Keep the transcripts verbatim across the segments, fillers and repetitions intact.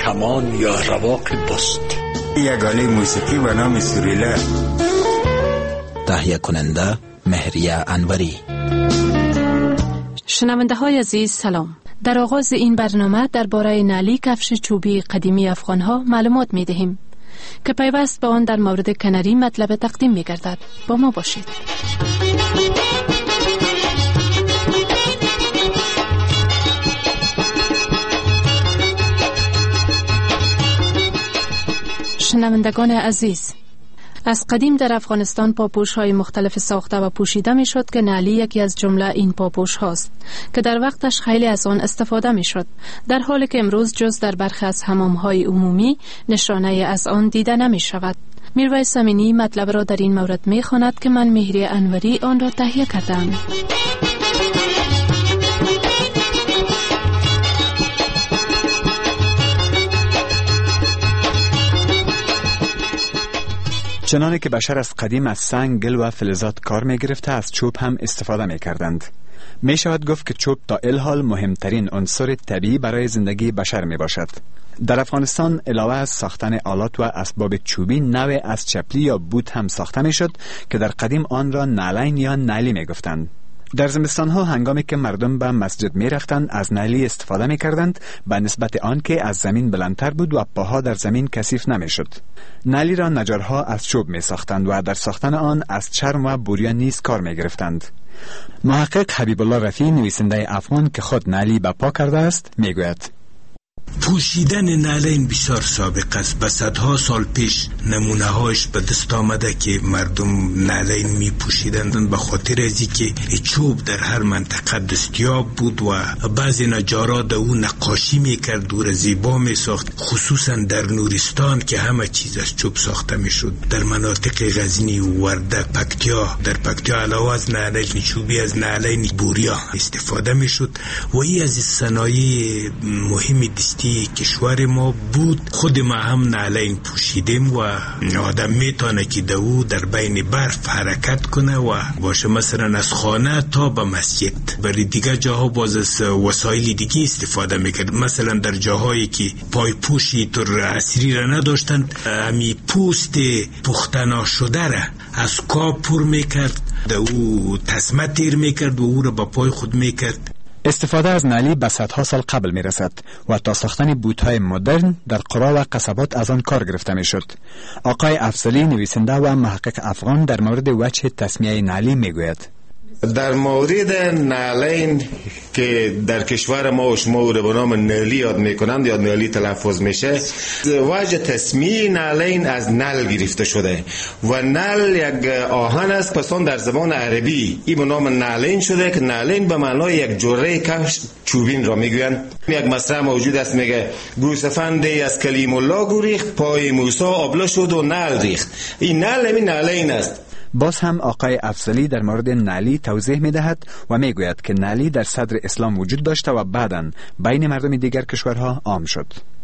کمان یا رواق بست. یک آله موسیقی به نام سوریلا. تهیه کننده مهریه انوری. شنونده های عزیز سلام. در آغاز این برنامه درباره نعلی کفش چوبی قدیمی افغان ها معلومات می دهیم که پیوست به آن در مورد کنری مطلب تقدیم می گردد. با ما باشید. شنوندگان عزیز، از قدیم در افغانستان پاپوش های مختلف ساخته و پوشیده می شد که نعلی یکی از جمله این پاپوش هاست که در وقتش خیلی از آن استفاده می شد، در حالی که امروز جز در برخی از حمام های عمومی نشانه از آن دیده نمی شود. میرویس امینی مطلب را در این مورد می خواند که من مهریه انوری آن را تهیه کردم. چنانه که بشر از قدیم از سنگ، گل و فلزات کار می گرفته، از چوب هم استفاده می کردند. می شود گفت که چوب تا الحال مهمترین عنصر طبیعی برای زندگی بشر می باشد. در افغانستان علاوه از ساختن آلات و اسباب چوبی، نوع از چپلی یا بوت هم ساخته می شد که در قدیم آن را نعلین یا نعلی می گفتند. در زمستان ها هنگامی که مردم به مسجد می رفتند از نعلی استفاده می کردند، به نسبت آن که از زمین بلندتر بود و پاها در زمین کثیف نمی شد. نعلی را نجارها از چوب می ساختند و در ساختن آن از چرم و بوریا نیز کار می گرفتند. محقق حبیب الله رفیع، نویسنده افغان که خود نعلی به پا کرده است، می گوید: پوشیدن نعلین بسیار سابق است. به صدها سال پیش نمونه هاش به دست آمده که مردم نعلین می پوشیدند به خاطر ازی که چوب در هر منطقه دستیاب بود و بعضی نجارا در اون نقاشی می کرد، دور زیبا می ساخت، خصوصا در نورستان که همه چیز از چوب ساخته می شد. در مناطق غزنی، ورده، پکتیا، در پکتیا علاوه از نعلین چوبی از نعلین بوریا استفاده می شد و این از صنایع مهمی دستی کشور ما بود. خود ما هم نعلین پوشیدیم و آدم میتونه که دو در بین برف حرکت کنه و باشه، مثلا از خانه تا به مسجد. برای دیگه جاها باز از وسایل دیگه استفاده میکرد، مثلا در جاهایی که پای پوشی تر عصری را نداشتن، همی پوست پختنا شده را از کاب پر میکرد، دو تسمه تیر میکرد و او را با پای خود میکرد. استفاده از نعلی به صدها سال قبل می رسد و تا ساختن بوت‌های مدرن در قرى و قصبات از آن کار گرفته می شد. آقای افضلی، نویسنده و محقق افغان، در مورد وجه تسمیه نعلی می گوید: در مورد نعلین که در کشور ما و شما رو به نام نعلی یاد میکنند یا نعلی تلفظ میشه، وجه تسمیه نعلین از نل گرفته شده و نل یک آهن است، پس آن در زبان عربی این به نام نعلین شده که نعلین به معنای یک جوره کفش چوبین را میگویند. یک مصرع موجود است میگه گوسفندی از کلیم الله گریخت، پای موسی آبله شد و نل ریخت. این نل همین نعلین است. باز هم آقای افضلی در مورد نعلی توضیح می دهد و می گوید که نعلی در صدر اسلام وجود داشته و بعداً بین مردم دیگر کشورها عام شد.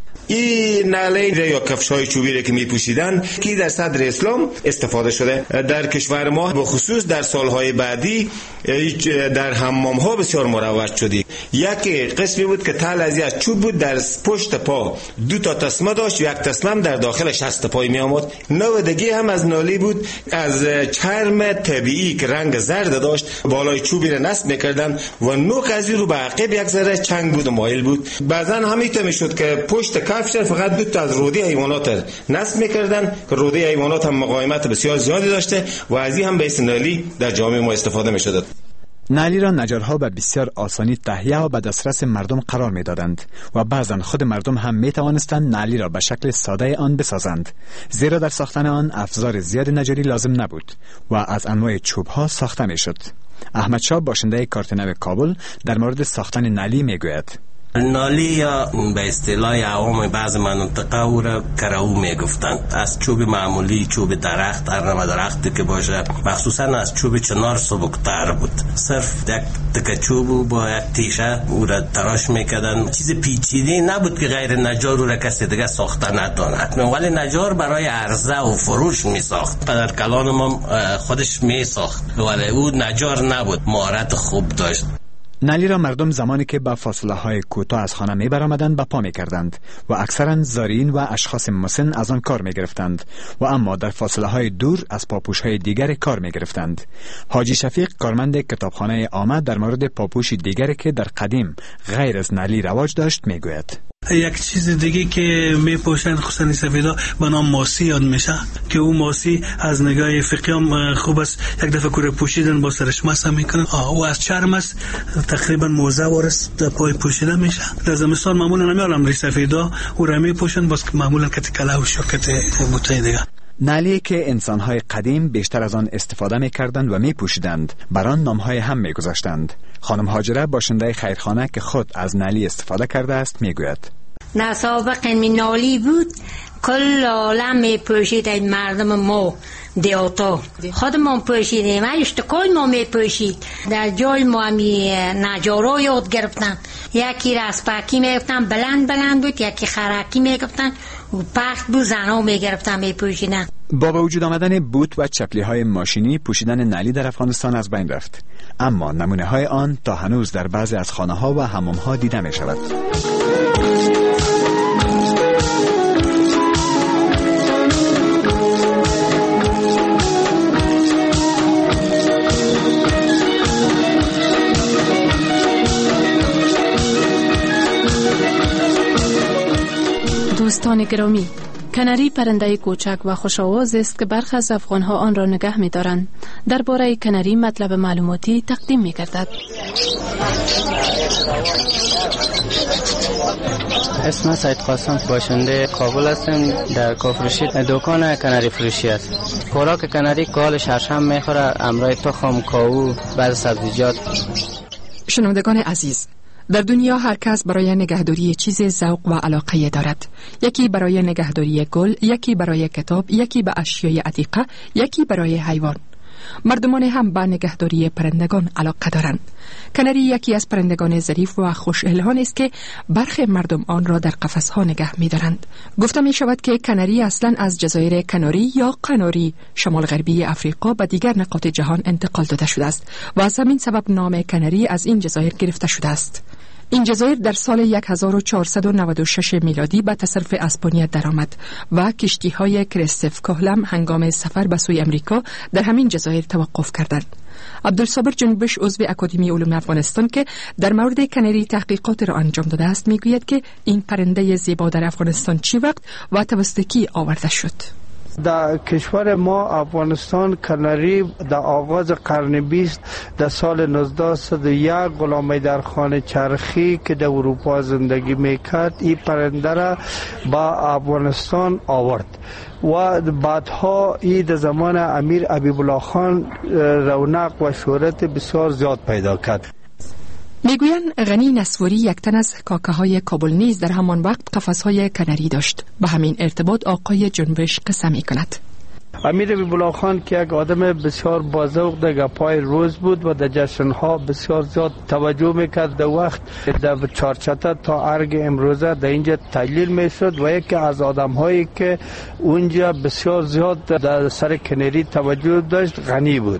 این نعلین یا کفش‌های چوبی که می‌پوشیدن که در صدر اسلام استفاده شده در کشور ما، به خصوص در سالهای بعدی در حمام‌ها بسیار مروج شده. یک قسمی بود که تل از چوب بود، در پشت پا دو تا تسمه داشت، یک تسمه در داخل شست پای می‌آمد. نوع دیگه هم از نعلی بود، از چرم طبیعی که رنگ زرد داشت، بالای چوبی را نصب می‌کردن و نوک از رو به عقب یک ذره چنگ بود و مایل بود. بعضن همیشه میشد که پشت کفش فقط دو تا از روده حیوانات نصب می‌کردن که روده حیوانات هم مقاومت بسیار زیادی داشته و از این هم به اسم نعلی در جامعه ما استفاده می‌شد. نعلی را نجارها به بسیار آسانی تهیه و به دسترس مردم قرار می‌دادند و بعضا خود مردم هم می‌توانستند نعلی را به شکل ساده آن بسازند، زیرا در ساختن آن افزار زیاد نجاری لازم نبود و از انواع چوب‌ها ساخته می‌شد. احمد شاه، باشنده کارتنو کابل، در مورد ساختن نعلی می‌گوید: نعلی یا به اصطلاح عوام بعض مناطق او را کراو میگفتند. از چوب معمولی، چوب درخت، هر نوع درختی که باشه، مخصوصا از چوب چنار سبکتر بود. صرف یک تکه چوب با یک تیشه او را تراش میکردن. چیز پیچیده نبود که غیر نجار او را کسی دیگه ساخته نتواند، ولی نجار برای عرضه و فروش میساخت. پدر کلان ما خودش میساخت ولی او نجار نبود، مهارت خوب داشت. نالی را مردم زمانی که با فاصله های کوتاه از خانه می برآمدند به پا می کردند و اکثرا زارین و اشخاص مسن از آن کار می گرفتند و اما در فاصله های دور از پاپوش های دیگر کار می گرفتند. حاجی شفیق کارمند کتابخانه آمد در مورد پاپوش دیگری که در قدیم غیر از نالی رواج داشت می گوید. یک چیز دیگه که می پوشند خصوصا سفیدا به نام ماسی یاد میشه که اون ماسی از نگاه فقهی هم خوب است. یک دفعه کوره پوشیدن با سرش ماسه میکنن. او از چرم است، تقریبا موزه وارس پای پوشیده میشه. در زمستان معمولا نمیارم ری سفیدا او را می پوشند، باز معمولا کت کلاوش و کت بوته دیگه. نالی که انسانهای قدیم بیشتر از آن استفاده می کردند و می پوشیدند بر آن نامهای هم می گذاشتند. خانم هاجره باشنده خیرخانه که خود از نالی استفاده کرده است می گوید. نه سابق می نالی بود، کل عالم می پوشید مردم ما دیوتا خودمون پوشیدیم، اشتکای ما می پوشید. در جای ما می نجارا یاد گرفتن، یکی رسپاکی می گفتن بلند بلند بود، یکی خرکی می گفتن و پخت بود، زنها می گرفتن می پوشیدن. با به وجود آمدن بوت و چپلی های ماشینی پوشیدن نالی در افغانستان از بین رفت، اما نمونه های آن تا هنوز در بعضی از خانه ها و حمام ها دیده می شود. دوستان گرامی، کناری پرنده کوچک و خوش‌آواز است که برخی از افغان‌ها آن را نگه می‌دارند. درباره کناری مطلب معلوماتی تقدیم می‌گردد. اسم سید قاسم، باشنده کابل هستم. در کافروشی دکان کناری فروشی است. خوراک کناری کالش هرشم می‌خوره، امرای تخم، کاهو، بعض سبزیجات. شنوندگان عزیز، در دنیا هر کس برای نگهداری چیز ذوق و علاقه دارد. یکی برای نگهداری گل، یکی برای کتاب، یکی به اشیای عتیقه، یکی برای حیوان. مردمان هم به نگهداری پرندگان علاقه دارند. کناری یکی از پرندگان ظریف و خوش الحان است که برخی مردم آن را در قفس‌ها نگه می‌دارند. گفته می شود که کناری اصلاً از جزایر کناری یا قناری شمال غربی افریقا به دیگر نقاط جهان انتقال داده شده است و از همین سبب نام کناری از این جزایر گرفته شده است. این جزایر در سال هزار و چهارصد و نود و شش میلادی به تصرف اسپانیا درآمد و کشتی‌های کریستف کولوم هنگام سفر به سوی امریکا در همین جزایر توقف کردند. عبدالصابر جنبش عضو اکادمی علوم افغانستان که در مورد کناری تحقیقات را انجام داده است میگوید که این پرنده زیبا در افغانستان چی وقت و توسط کی آورده شد؟ در کشور ما افغانستان کناری در آغاز قرن بیست در سال نوزده و صد و یک غلام حیدرخان چرخی که در اروپا زندگی میکرد این پرنده را با افغانستان آورد و بعدها این در زمان امیر حبیب الله خان رونق و شهرت بسیار زیاد پیدا کرد. میگویند غنی نسواری یک تن از کاکه های کابل نیز در همان وقت قفس‌های کناری داشت. به همین ارتباط آقای جنبش قصه می کند. امیر حبیب الله خان که یک آدم بسیار بازوق در گپای روز بود و در جشنها بسیار زیاد توجه میکرد. در وقت در چارچته تا ارگ امروزه در اینجا تجلیل میشد و یکی از آدم هایی که اونجا بسیار زیاد در سر کناری توجه داشت غنی بود.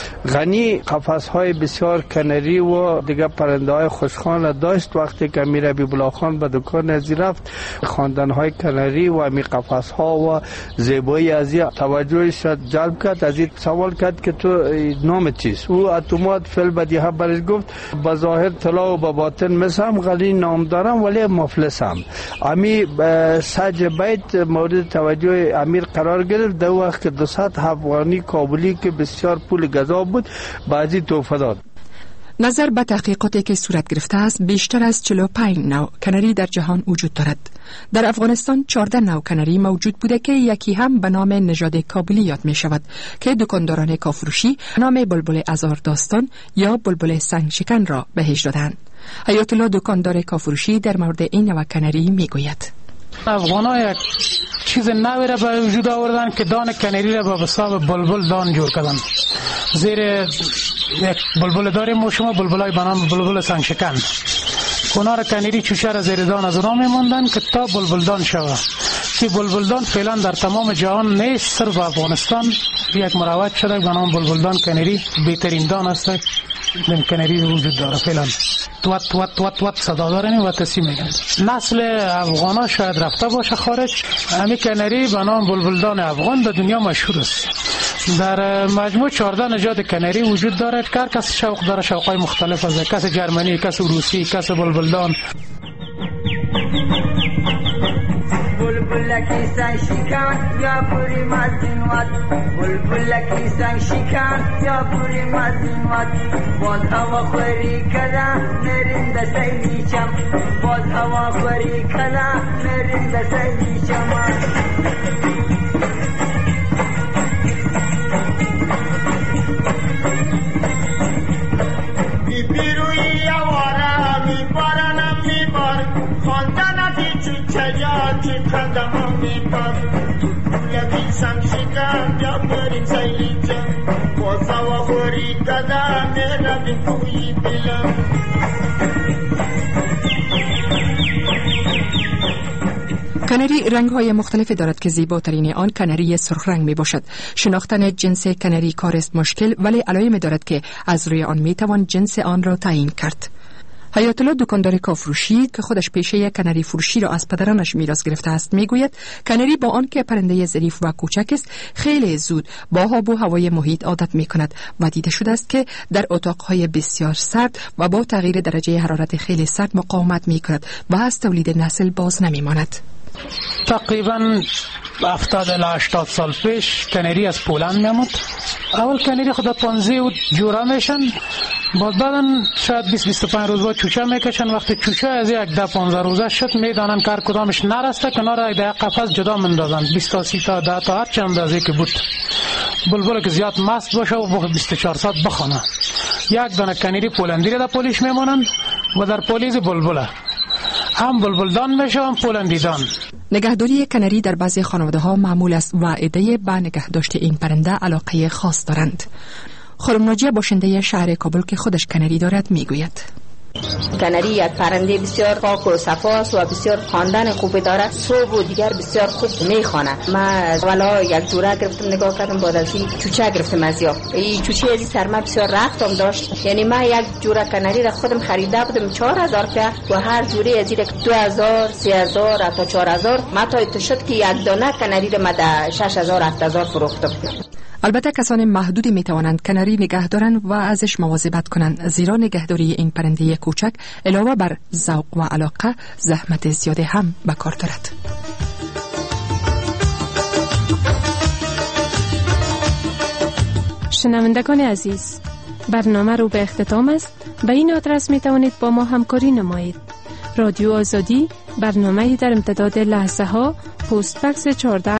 غنی قفس های بسیار کناری و دیگه پرنده های خوشخوان داشت. وقتی که امیر حبیب الله خان به دکان ازی رفت خواندن های کناری و امی قفس ها و زیبایی ازی توجه شد جلب کرد. از این سوال کرد که تو نام چیست؟ او اتومات فعل بدیهه برش گفت بظاهر طلا و باطن مثلم غنی نام دارم ولی مفلسم. امی سج بیت مورد توجه امیر قرار گرفت. در وقت که دوصد افغانی کابلی که بسیار پول گزا بود بعضی توفه داد. نظر به تحقیقاتی که صورت گرفته است بیشتر از چهل و پنج نوع کناری در جهان وجود دارد. در افغانستان چهارده نوع کناری موجود بوده که یکی هم به نام نژاد کابلی یاد می شود که دکانداران کافروشی نام بلبل ازار داستان یا بلبل سنگ شکن را بهش دادند. حیات الله دکاندار کافروشی در مورد این نوع کناری می گوید. افغان‌ها یک چیز نوی را به وجود آوردن که دان کناری را به حساب بلبل دان جور کردن. زیر یک بلبل داریم و شما بلبلای به نام بلبل سنگ شکن. کنار کناری چوشه را زیر دان از اونا میموندن که تا بلبلدان شود. که بلبلدان فعلا در تمام جهان نیست، صرف افغانستان یک مروج شده به نام بلبلدان کناری. بهترین دان است دم کنری وجود داره فعلا. توت توت توت توت صدا داره و تسی میگن. نسل افغانا شاید رفته باشه خارج. همین کنری به نام بلبلدان افغان در دنیا مشهور است. در مجموع چهارده نژاد کنری وجود داره. هر کس شوق داره، شوقای مختلف از کس جرمنی، کس روسی، کس بلبلدان. بلبل کی سنگ شکن یا پوری مزین وات، بلبل کی سنگ شکن یا پوری مزین وات، باز هوا خوری کلا نرین د سیلی چم، باز هوا خوری کلا نرین د سیلی چم. بی بیروی آوارا می بارنم می بار، خواندن کی چوچه یا کی قدم می بار، یکی سنگ شکن یا برین سیلی چم، باز هوا خوری کلا نرین کوی بلم. کنری رنگ‌های مختلفی دارد که زیباترین آن کنری سرخ رنگ می باشد. شناختن جنس کنری کار است مشکل، ولی علائم دارد که از روی آن می توان جنس آن را تعیین کرد. حیات الله دکاندار کافروشی که خودش پیشه کنری فروشی را از پدرانش میراث گرفته است میگوید کنری با آن که پرنده ظریف و کوچک است خیلی زود با آب و هوای محیط عادت می کند و دیده شده است که در اتاقهای بسیار سرد و با تغییر درجه حرارت خیلی سرد مقاومت می کند و از تولید نسل باز نمی ماند. تقریبا هفتاد الی هشتاد سال پیش کنری از پولند میامد. اول کنری خدا پانزی و جورا میشن، بعد بعدا شاید بیست بیست و پنج روز بعد چوچه میکشن. وقتی چوچه از یک ده پانزده روزه شد میدانن کار کدامش نرسته کنار یک ده قفس جدا مندازن، بیست تا سی تا ده تا هر چه اندازه که بود. بلبل که زیاد مست باشه و بیست و چهار ساعت بخونه. یک دانه کنری پولندی را در پولیش میمونن و در پولیز بلبله هم بلبلدان میشه هم پولندیدان. نگهداری کنری در بعضی خانواده ها معمول است و عده به نگهداشت این پرنده علاقه خاص دارند. خانم ناجیه باشنده شهر کابل که خودش کنری دارد میگوید کنری یک پرنده بسیار پاک و صفاست و بسیار خواندن خوبی دارد. صبح و دیگر بسیار خوب میخواند. من اولا یک جوره گرفتم نگاه کردم، بعد از این چوچه گرفتم از یا این چوچه از سرما بسیار رختم داشت. یعنی من یک جوره کنری را خودم خریده بودم چهار هزار که و هر جوره از این دو هزار سه هزار تا چهار هزار ما تا شد که یک دانه کنری را من شش هزار هفت هزار فروختم. البته کسان محدودی می توانند کنری نگه دارند و ازش مواظبت کنند، زیرا نگهداری این پرنده کوچک علاوه بر ذوق و علاقه زحمت زیاده هم به کار دارد. شنوندگان عزیز، برنامه رو به اختتام است. به این آدرس می توانید با ما همکاری نمایید. رادیو آزادی، برنامه‌ای در امتداد لحظه ها، پست بکس چهارده